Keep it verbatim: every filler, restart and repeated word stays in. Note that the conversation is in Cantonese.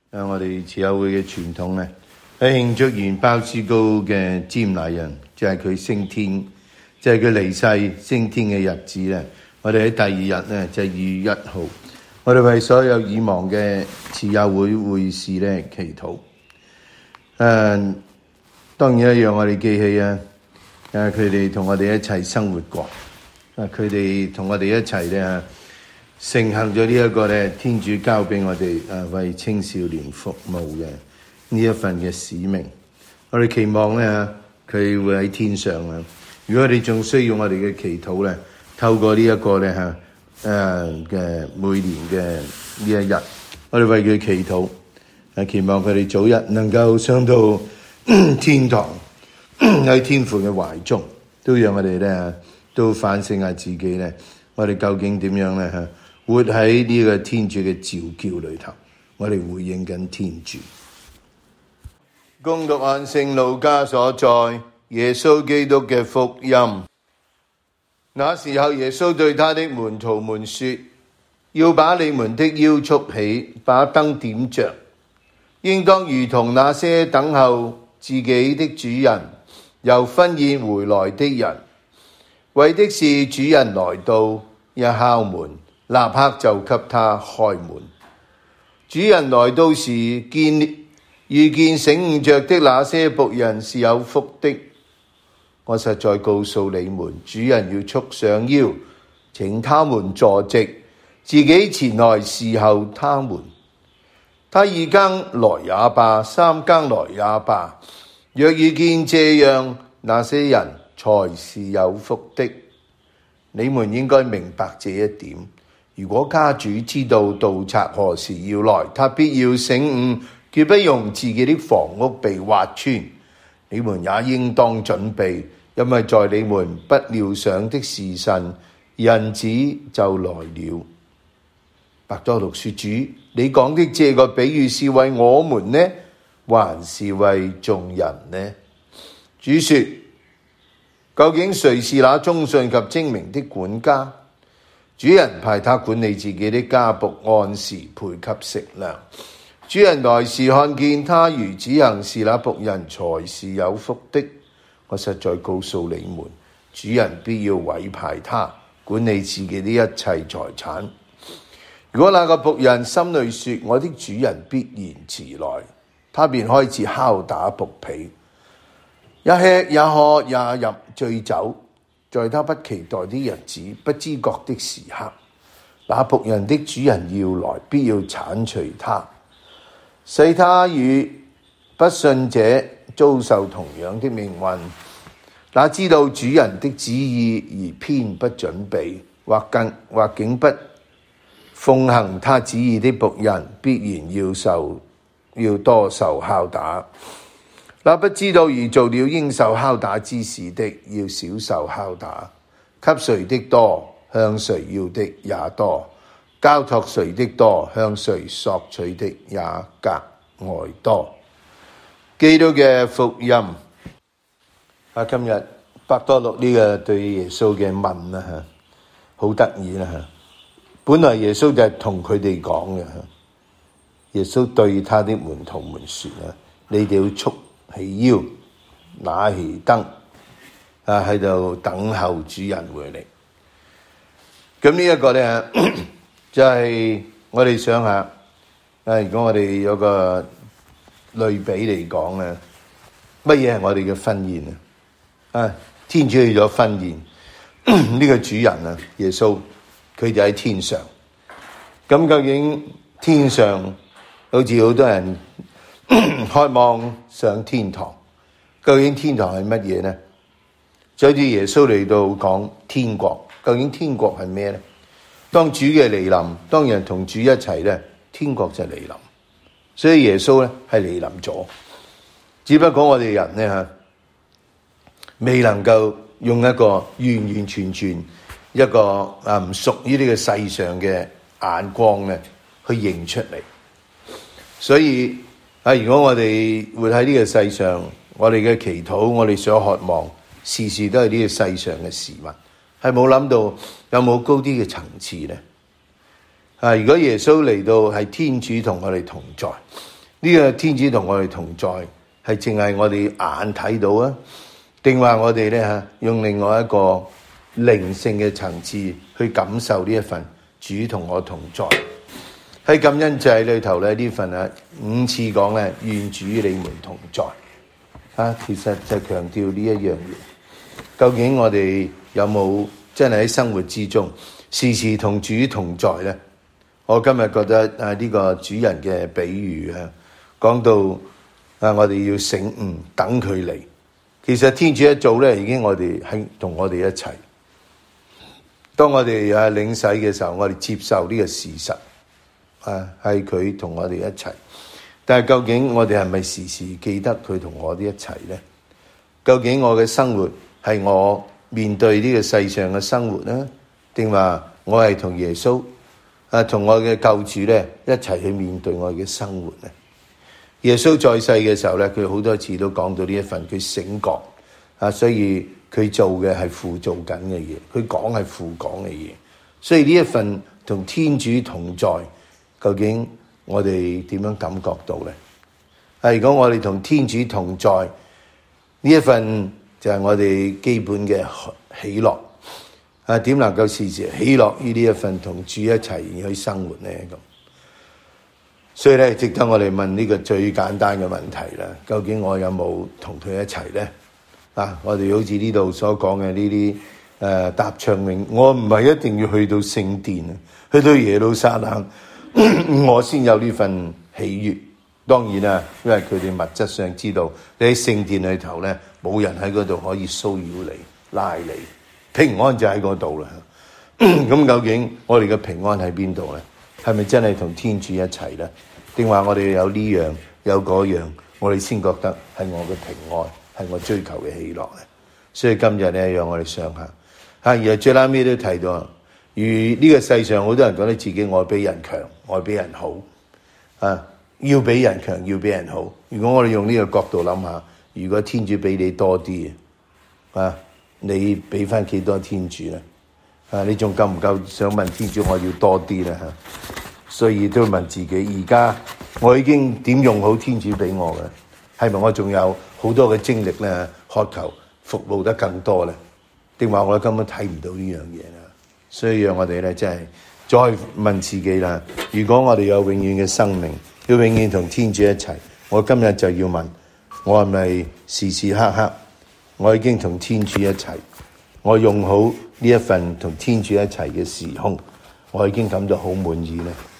誒，我哋慈幼會嘅傳統咧，喺慶祝完鮑思高嘅瞻禮人，即係佢升天，即係佢離世升天嘅日子咧。我哋喺第二日咧，就係二月一號，我哋為所有已亡嘅慈幼會會士咧祈禱。誒、呃，當然一樣，我哋記起啊，誒，佢哋同我哋一齊生活過，啊，佢哋同我哋一齊咧。承行咗呢一個咧，天主交俾我哋誒為青少年服務嘅呢一份嘅使命。我哋期望咧，佢會喺天上啊！如果你仲需要我哋嘅祈禱咧，透過呢一個咧嚇誒嘅每年嘅呢一日，我哋為佢祈禱，誒期望佢哋早日能夠上到天堂，喺天父嘅懷中，都讓我哋咧都反省下自己咧，我哋究竟點樣咧嚇？活喺呢個天主嘅召叫裏頭，我哋回應緊天主。恭讀按聖路加所載耶穌基督嘅福音。那時候耶穌對他的門徒們說：要把你們的腰束起，把燈點着，應當如同那些等候自己的主人由婚宴回來的人，為的是主人來到，一敲門，立刻就給他開門。主人來到時，見遇見醒悟着的那些僕人是有福的。我實在告訴你們，主人要束上腰，請他們坐席，自己前來侍候他們。他二更來也罷，三更來也罷，若遇見這樣，那些人才是有福的。你們應該明白這一點。如果家主知道盜賊何時要來，他必要醒悟，決不容自己的房屋被挖穿。你們也應當準備，因為在你們不料想的時辰，人子就來了。伯多祿說：主，你講的這個比喻是為我們呢，還是為眾人呢？主說：究竟誰是那忠信及精明的管家？主人派他管理自己的家僕，按時配給食糧。主人來時看見他如此行事，那僕人才是有福的。我實在告訴你們，主人必要委派他管理自己的一切財產。如果那個僕人心裏說：我的主人必然遲來，他便開始拷打僕婢，一吃一喝也飲醉酒。在他不期待的日子，不知覺的時刻，那僕人的主人要來，必要剷除他，使他與不信者遭受同樣的命運。那知道主人的旨意而偏不準備，或更或竟不奉行他旨意的僕人，必然要受要多受拷打。那不知道而做了應受拷打之事的，要少受拷打。給誰的多，向誰要的也多；交託誰的多，向誰索取的也格外多。基督嘅福音。啊，今日伯多祿呢個對耶穌嘅問啦嚇，好得意啦嚇。本來耶穌就係同佢哋講嘅嚇，耶穌對他的門徒們説啊：你哋要束起腰，拿起燈，啊喺度等候主人回嚟。咁呢一個咧，就係、是、我哋想下，啊如果我哋有個類比嚟講咧，乜嘢係我哋嘅婚宴啊？啊，天主去咗婚宴，呢、這個主人啊，耶穌，佢就喺天上。咁究竟天上好似好多人渴望上天堂，究竟天堂係乜嘢呢？就好似耶穌嚟到講天國，究竟天國係咩呢？當主嘅嚟臨，當人同主一齊咧，天國就嚟臨。所以耶穌咧係嚟臨咗，只不過我哋人咧吓，未能夠用一個完完全全一個啊唔屬於呢個世上嘅眼光咧去認出嚟。所以啊，如果我哋活喺呢個世上，我哋嘅祈禱，我哋所渴望，時時都係呢個世上嘅事物，係冇諗到有冇高啲嘅層次呢？啊，如果耶穌嚟到係天主同我哋同在， 呢個天主同我哋同在，係淨係我哋眼睇到啊，定話我哋咧吓用另外一個靈性嘅層次去感受呢一份主同我同在。喺感恩祭裏頭咧，呢份啊五次講咧，願主與你們同在啊，其實就強調呢一樣嘢。究竟我哋有冇真係喺生活之中時時同主同在咧？我今日覺得啊，呢個主人嘅比喻啊，講到啊，我哋要醒悟等佢嚟。其實天主一早咧，已經我哋喺同我哋一齊。當我哋啊領洗嘅時候，我哋接受呢個事實啊，係佢同我哋一齊。但係究竟我哋係咪時時記得佢同我哋一齊咧？究竟我嘅生活係我面對呢個世上嘅生活咧，定話我係同耶穌啊，同我嘅救主咧一齊去面對我嘅生活咧？耶穌在世嘅時候咧，佢好多次都講到呢一份佢醒覺啊，所以佢做嘅係父做緊嘅嘢，佢講係父講嘅嘢，所以呢一份同天主同在，究竟我哋點樣感覺到咧？啊，如果我哋同天主同在，呢一份就係我哋基本嘅喜樂啊，點能夠時時喜樂於呢一份同主一齊去生活咧？咁。所以咧，值得我哋問呢個最簡單嘅問題啦。究竟我有冇同佢一齊咧？啊，我哋好似呢度所講嘅呢啲誒答唱詠，我唔係一定要去到聖殿啊，去到耶路撒冷，我先有呢份喜悅。當然啦，因為佢哋物質上知道你喺聖殿裏頭咧，冇人喺嗰度可以騷擾你、拉你，平安就喺嗰度啦。咁究竟我哋嘅平安喺邊度咧？係咪真係同天主一齊咧？定話我哋有呢樣有嗰樣，我哋先覺得係我嘅平安，係我追求嘅喜樂咧。所以今日咧，讓我哋想下，啊，而最拉尾都提到，如呢個世上好多人覺得自己愛比人強，愛比人好，啊，要比人強，要比人好。如果我哋用呢個角度諗下，如果天主俾你多啲，啊，你俾翻幾多天主咧？啊！你仲夠唔夠想問天主我要多啲咧？嚇，所以都要問自己，而家我已經點用好天主俾我嘅？係咪我仲有好多嘅精力咧，渴求服務得更多咧？定話我根本睇唔到呢樣嘢啦？所以讓我哋咧，真係再問自己啦。如果我哋有永遠嘅生命，要永遠同天主一齊，我今日就要問，我係咪時時刻刻我已經同天主一齊？我用好呢一份同天主一齊嘅時空，我已經感到好滿意咧。